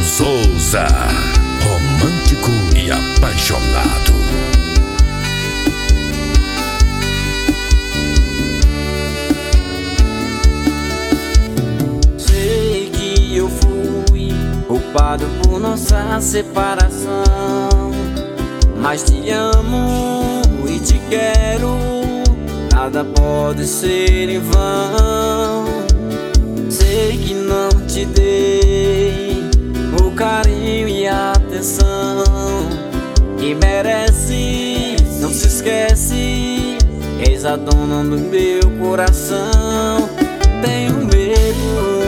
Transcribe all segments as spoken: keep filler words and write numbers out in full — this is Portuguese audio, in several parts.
Souza, romântico e apaixonado. Sei que eu fui culpado por nossa separação, mas te amo e te quero, nada pode ser em vão. Sei que não te dei o carinho e a atenção que merece. Não se esquece, és a dona do meu coração. Tenho medo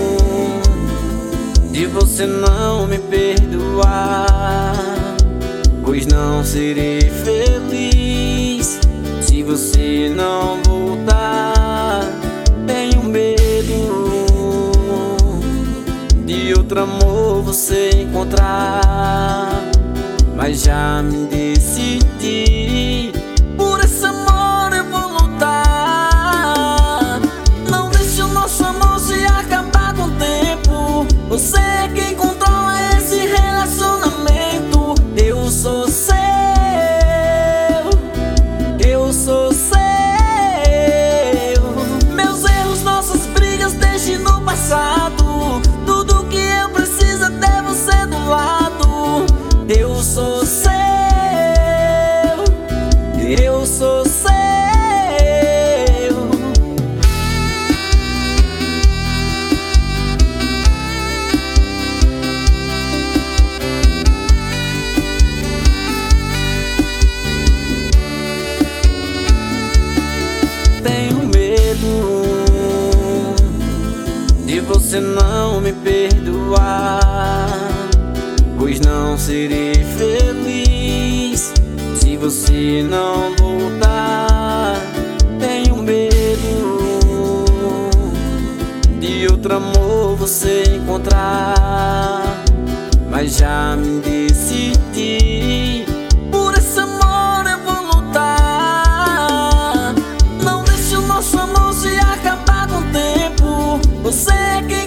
de você não me perdoar, pois não serei feliz se você não voltar. Tenho medo de outro amor você encontrar, mas já me decidi. Por esse amor eu vou lutar. Não deixe o nosso amor se acabar com o tempo. Você é quem controla esse relacionamento. Eu sou seu, eu sou seu. Meus erros, nossas brigas, deixe no passado. Tudo que eu preciso é ter você do lado. Eu sou seu, eu sou seu. Tenho medo de você não me perdoar, pois não serei feliz se você não voltar. Tenho medo de outro amor você encontrar, mas já me decidi. Por esse amor eu vou lutar. Não deixe o nosso amor se acabar com o tempo. Você é quem